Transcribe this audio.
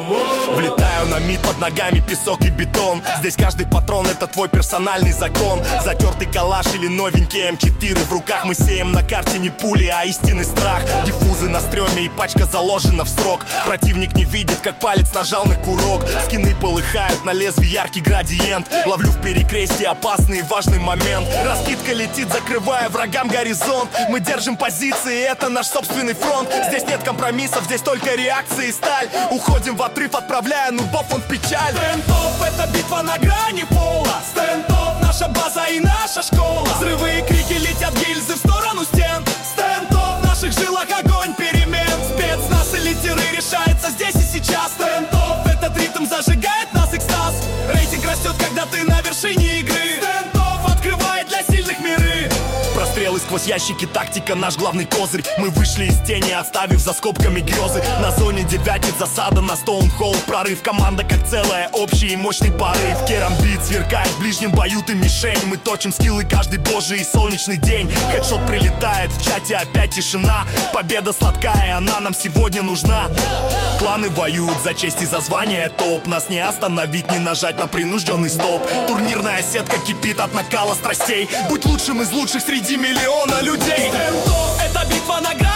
Влетаю на мид, под ногами песок и бетон. Здесь каждый патрон — это твой персональный закон. Затертый калаш или новенький М4 в руках. Мы сеем на карте не пули, а истинный страх. Диффузы на стреме и пачка заложена в срок. Противник не видит, как палец нажал на курок. Скины полыхают, на лезвии яркий градиент. Ловлю в перекрестии опасный и важный момент. Раскидка летит, закрывая врагам горизонт. Мы держим позиции, это наш собственный фронт. Здесь нет компромиссов, здесь только реакции и сталь. Уходим в отрыв, отправляя нубов он в печаль. Стендов — это битва на грани пола. Стендов — наша база и наша школа. Взрывы и крики, летят гильзы в сторону стен. Стендов — в наших жилах огонь перемен. Спецназ или тиры решается здесь и сейчас. Стендов — этот ритм зажигает нас экстаз. Рейтинг растет, когда ты на вершине игры. Стендов открывает для сильных миры. Прострелы сквозь ящики, тактика наш главный козырь. Мы вышли из тени, оставив за скобками грезы. На зоне девятит засада, на Стоунхолл прорыв. Команда как целая, общий и мощный порыв. Керамбит сверкает в ближнем бою, ты мишень. Мы точим скиллы каждый божий и солнечный день. Хедшот прилетает, в чате опять тишина. Победа сладкая, она нам сегодня нужна. Кланы воюют за честь и за звание топ. Нас не остановить, не нажать на принужденный стоп. Турнирная сетка кипит от накала страстей. Будь лучшим из лучших среди миллиона людей. Стендов — это битва на грани.